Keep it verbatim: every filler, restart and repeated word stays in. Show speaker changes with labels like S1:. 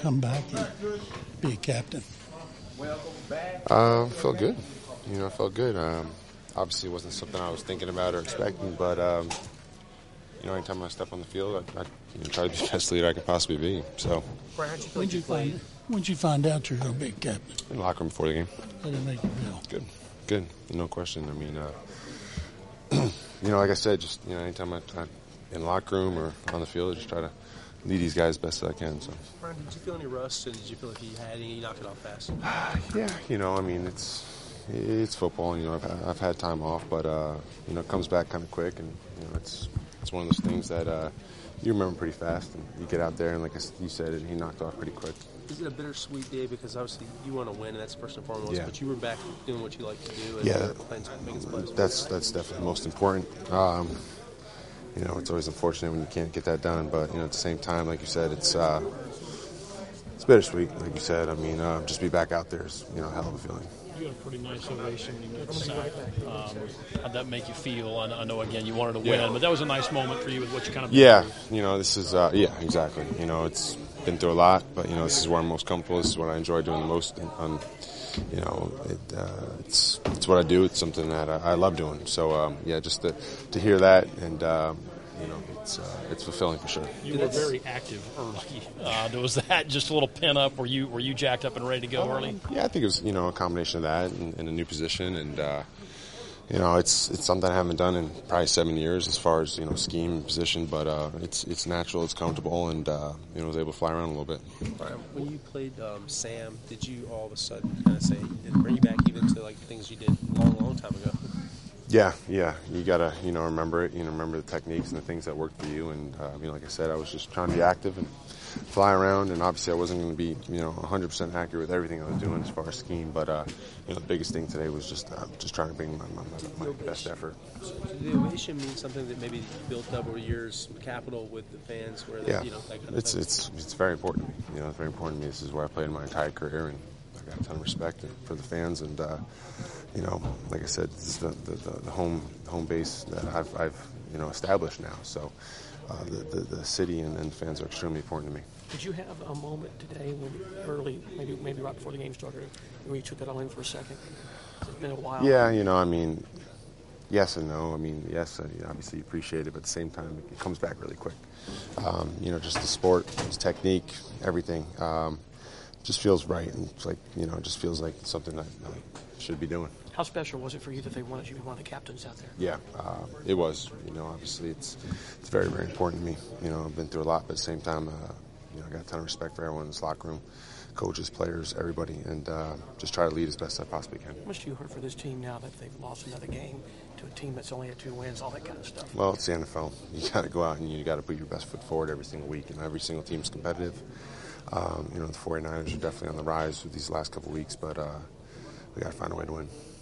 S1: come back and be a captain?
S2: Uh, felt good. You know, I felt good. Um, obviously, it wasn't something I was thinking about or expecting, but um, you know, anytime I step on the field, I, I you know, try to be the best leader I could possibly be. So,
S1: when did you find when did you find out you're going to be a captain?
S2: In the locker room before the game.
S1: How did it make you feel?
S2: Good, good, no question. I mean, uh, you know, like I said, just you know, anytime I, I in the locker room or on the field, I just try to lead these guys as best as I can. So,
S3: Brian, did you feel any rust, and did you feel like you had any? You knocked it off fast.
S2: Yeah, you know, I mean, it's it's football. You know, I've had, I've had time off, but uh, you know, it comes back kind of quick, and you know, it's it's one of those things that uh, you remember pretty fast, and you get out there, and like you said, he knocked off pretty quick.
S3: Is it a bittersweet day because obviously you want to win, and that's first and foremost.
S2: Yeah.
S3: But you were back doing what you like to do, and
S2: yeah,
S3: playing, making plays.
S2: That's that's definitely most important. Um, you know, it's always unfortunate when you can't get that done, but you know, at the same time, like you said, it's uh, it's bittersweet. Like you said, I mean, uh, just be back out there is you know a hell of a feeling.
S4: You had a pretty nice ovation when you got sacked. Um, how'd that make you feel? I know, I know, again, you wanted to win,
S2: yeah.
S4: but that was a nice moment for you with what you kind of
S2: yeah,
S4: through.
S2: you know, this is uh, yeah, exactly. You know, it's been through a lot, but you know, this is where I'm most comfortable. This is what I enjoy doing the most. And, um, you know, it, uh, it's it's what I do. It's something that I, I love doing. So um, yeah, just to to hear that and. Um, You know, it's uh, it's fulfilling for sure.
S4: You were very active early. Uh, was that just a little pin up? Were you were you jacked up and ready to go
S2: um,
S4: early?
S2: Yeah, I think it was you know a combination of that and, and a new position, and uh, you know it's it's something I haven't done in probably seven years as far as you know scheme and position, but uh, it's it's natural, it's comfortable, and uh, you know I was able to fly around a little bit.
S3: Right. When you played um, Sam, did you all of a sudden kind of say did it bring you back even to like things you did a long, long time ago?
S2: Yeah, yeah. You gotta, you know, remember it. You know, remember the techniques and the things that worked for you. And uh, you know, like I said, I was just trying to be active and fly around. And obviously, I wasn't going to be, you know, one hundred percent accurate with everything I was doing as far as scheme. But uh, you know, the biggest thing today was just uh, just trying to bring my, my, my best effort.
S3: So did the ovation mean something that maybe built up over years, capital with the fans? Where
S2: Yeah,
S3: they, you know, that kind of
S2: it's
S3: thing?
S2: it's it's very important to me. You know, it's very important to me. This is where I played my entire career, and I got a ton of respect for the fans. And uh, you know, like I said, this is the, the, the home home base that I've, I've you know established now. So uh, the, the the city and, and fans are extremely important to me.
S5: Did you have a moment today when early, maybe maybe right before the game started, where you took it all in for a second? It's been a while.
S2: Yeah, you know, I mean, yes and no. I mean, yes, I obviously appreciate it, but at the same time, it comes back really quick. Um, you know, just the sport, its technique, everything. Um, just feels right, and it's like you know, it just feels like something that I should be doing.
S5: How special was it for you that they wanted you to be one of the captains out there?
S2: Yeah, uh, it was. You know, obviously, it's it's very very important to me. You know, I've been through a lot, but at the same time, uh, you know, I got a ton of respect for everyone in this locker room, coaches, players, everybody, and uh, just try to lead as best I possibly can.
S5: How much do you hurt for this team now that they've lost another game to a team that's only had two wins, all that kind of stuff?
S2: Well, it's the N F L. You got to go out and you got to put your best foot forward every single week, and every single team's competitive. Um, you know, the 49ers are definitely on the rise with these last couple of weeks, but uh, we got to find a way to win.